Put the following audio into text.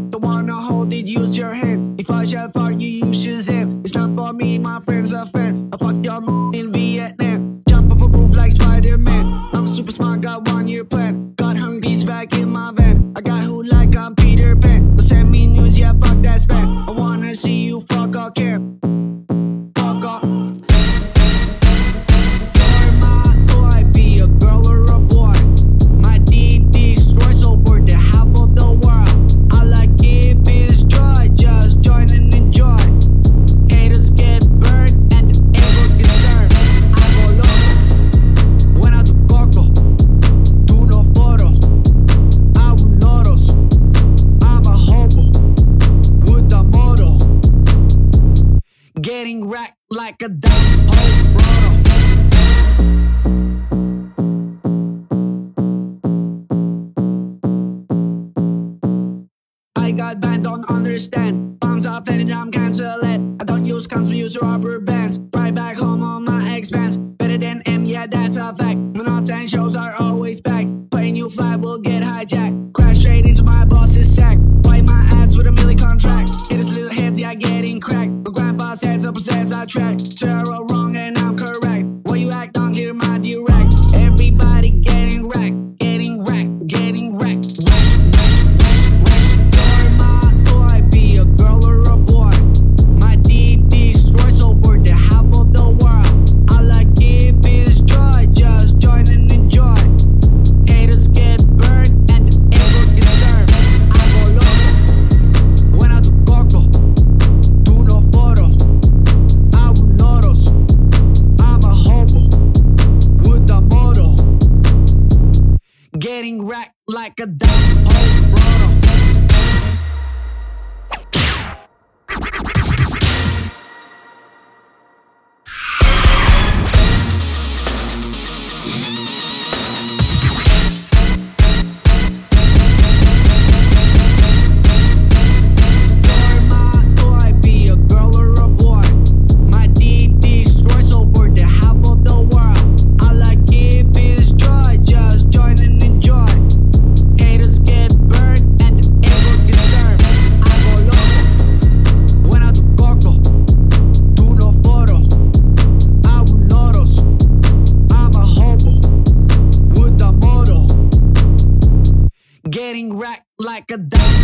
Don't wanna hold it, use your hand. If I shout for you, you should Shazam. It's not for me, my friends are fan. I fucked your in Vietnam. Jump off a roof like Spider-Man. I'm super smart, got 1 year plan. Got hungry beats back in my van. I got who like I'm Peter Pan. Don't send me news, yeah, fuck that spam. I wanna see you fuck or care. Fuck off. You're my toy, be a girl or a boy. My deed destroys over the half of the world. All I give is joy, just join and enjoy. Haters get burned and the ego gets served. I go loco, when I do coco, do no photos. I will lotos, I'm a hobo with a motto. Getting racked like a dumb host brother. I got banned, don't understand. Bombs up and I'm cancel it. I don't use cons, we use rubber bands. Right back home on my expense. Better than M, yeah, that's a fact. My knots and shows are always back. Playing you fly will get hijacked. Crash straight into my boss's sack. Wipe my ass with a milli contract. Hit his little heads, yeah, getting cracked. My grandpa says up percents I track. Zero wrong and I'm correct. Why you act on here, my direct? Everybody getting wrecked, getting wrecked, getting wrecked. You're my toy, be a girl or a boy. My deed destroys over the half of the world. All I give is joy, just join and enjoy. Haters get burned and the ego gets served. I go loco, when I do coco, do no photos. I will lotos, I'm a hobo with a motto. Getting racked like a dumb host brother. You're my toy, be a girl or a boy. My deed destroys over the half of the world. All I give is joy, just join and enjoy. Haters get burned and the ego gets served. I go loco, when I do coco, do no photos. I will lotos, I'm a hobo with a motto. Getting racked like a dumb